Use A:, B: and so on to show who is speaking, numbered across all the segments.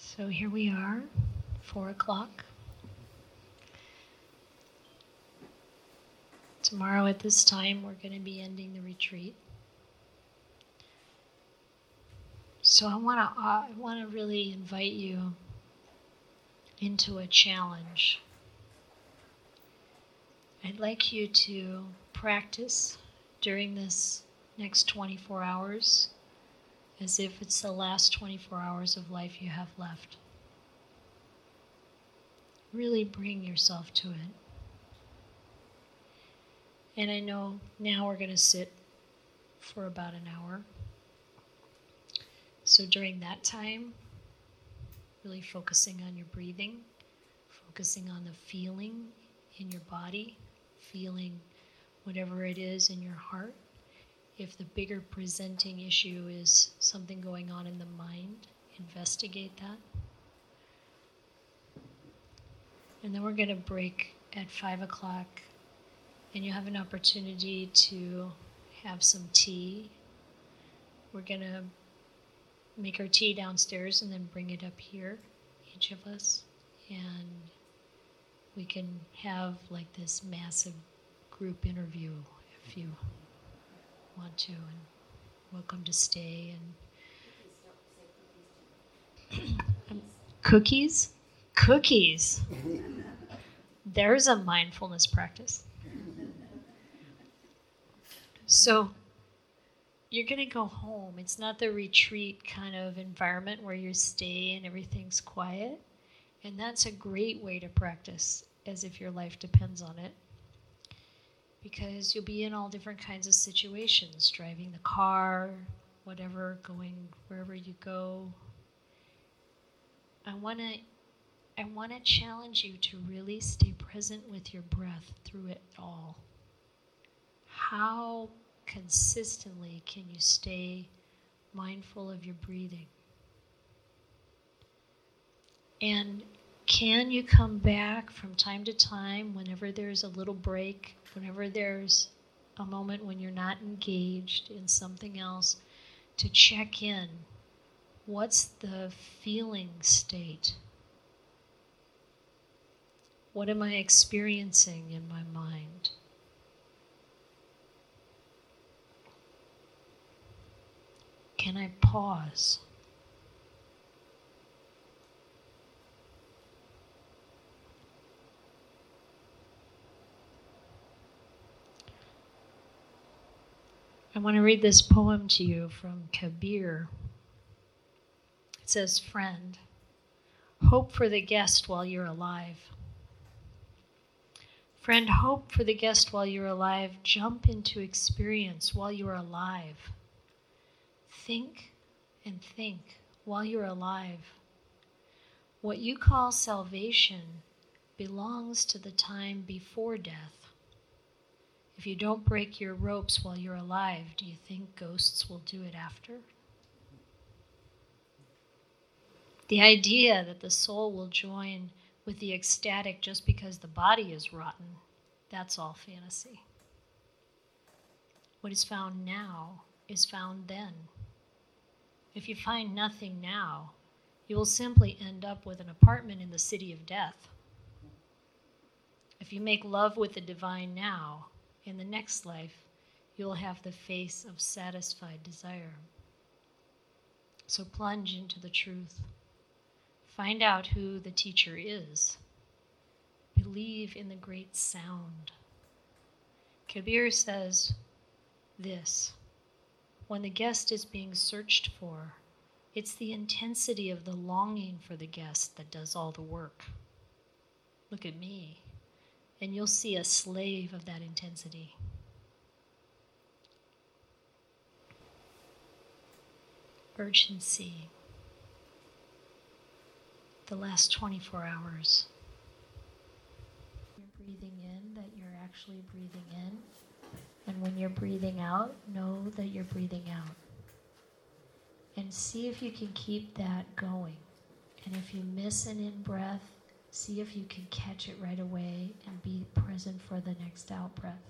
A: So here we are, 4 o'clock. Tomorrow at this time, we're going to be ending the retreat. So I want to really invite you into a challenge. I'd like you to practice during this next 24 hours as if it's the last 24 hours of life you have left. Really bring yourself to it. And I know now we're going to sit for about an hour. So during that time, really focusing on your breathing, focusing on the feeling in your body, feeling whatever it is in your heart. If the bigger presenting issue is something going on in the mind, investigate that. And then we're going to break at 5 o'clock, and you have an opportunity to have some tea. We're going to make our tea downstairs and then bring it up here, each of us, and we can have like this massive group interview if you want to, and welcome to stay. And cookies. There's a mindfulness practice. So you're going to go home. It's not the retreat kind of environment where you stay and everything's quiet. And that's a great way to practice, as if your life depends on it. Because you'll be in all different kinds of situations, driving the car, whatever, going wherever you go. I want to challenge you to really stay present with your breath through it all. How consistently can you stay mindful of your breathing? And can you come back from time to time whenever there's a little break, whenever there's a moment when you're not engaged in something else, to check in? What's the feeling state? What am I experiencing in my mind? Can I pause? I want to read this poem to you from Kabir. It says, "Friend, hope for the guest while you're alive. Friend, hope for the guest while you're alive. Jump into experience while you're alive. Think and think while you're alive. What you call salvation belongs to the time before death. If you don't break your ropes while you're alive, do you think ghosts will do it after?" The idea that the soul will join with the ecstatic just because the body is rotten, that's all fantasy. What is found now is found then. If you find nothing now, you will simply end up with an apartment in the city of death. If you make love with the divine now, in the next life, you'll have the face of satisfied desire. So plunge into the truth. Find out who the teacher is. Believe in the great sound. Kabir says this: when the guest is being searched for, it's the intensity of the longing for the guest that does all the work. Look at me, and you'll see a slave of that intensity. Urgency. The last 24 hours. You're breathing in, that you're actually breathing in. And when you're breathing out, know that you're breathing out. And see if you can keep that going. And if you miss an in-breath, see if you can catch it right away and be present for the next out-breath.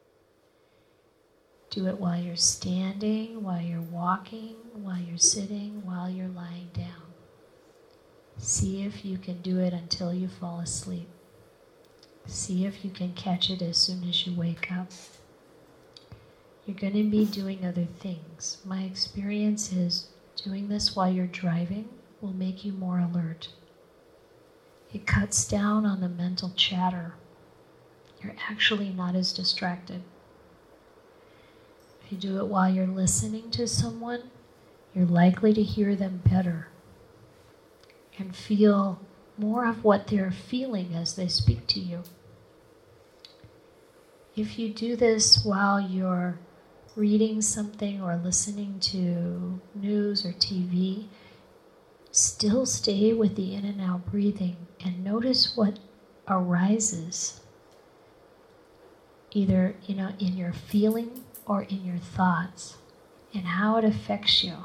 A: Do it while you're standing, while you're walking, while you're sitting, while you're lying down. See if you can do it until you fall asleep. See if you can catch it as soon as you wake up. You're going to be doing other things. My experience is doing this while you're driving will make you more alert. It cuts down on the mental chatter. You're actually not as distracted. If you do it while you're listening to someone, you're likely to hear them better and feel more of what they're feeling as they speak to you. If you do this while you're reading something or listening to news or TV, still stay with the in and out breathing and notice what arises, either in your feeling or in your thoughts, and how it affects you.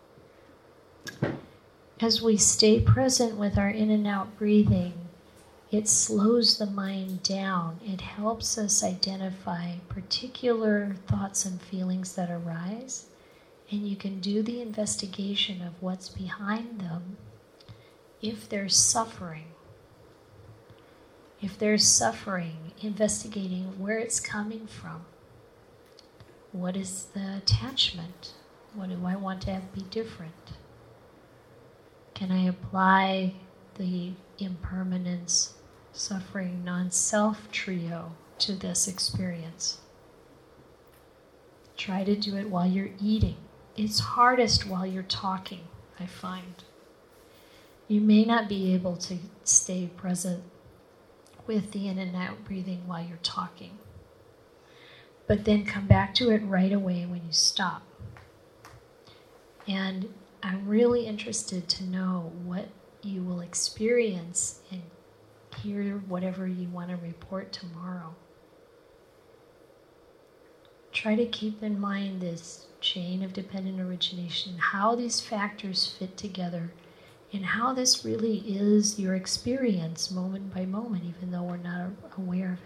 A: As we stay present with our in and out breathing, it slows the mind down. It helps us identify particular thoughts and feelings that arise, and you can do the investigation of what's behind them. If there's suffering, investigating where it's coming from. What is the attachment? What do I want to be different? Can I apply the impermanence, suffering, non-self trio to this experience? Try to do it while you're eating. It's hardest while you're talking, I find. You may not be able to stay present with the in and out breathing while you're talking, but then come back to it right away when you stop. And I'm really interested to know what you will experience and hear whatever you want to report tomorrow. Try to keep in mind this chain of dependent origination, how these factors fit together, and how this really is your experience moment by moment, even though we're not aware of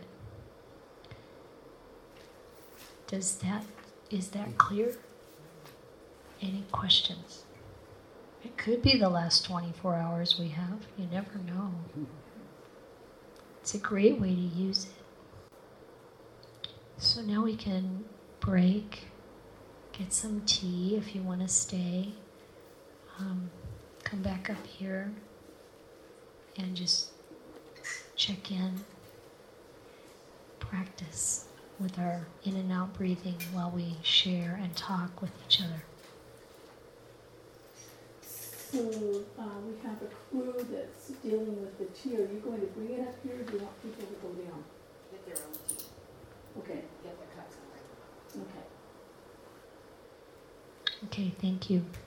A: it. Is that clear? Any questions? It could be the last 24 hours we have. You never know. It's a great way to use it. So now we can break, get some tea if you want to stay. Come back up here and just check in. Practice with our in and out breathing while we share and talk with each other.
B: So we have a crew that's dealing with the tea. Are you going to bring it up here, or do you want people to go down?
C: Get their own tea.
B: Okay.
C: Get their cups and bring them up.
B: Okay.
A: Okay, thank you.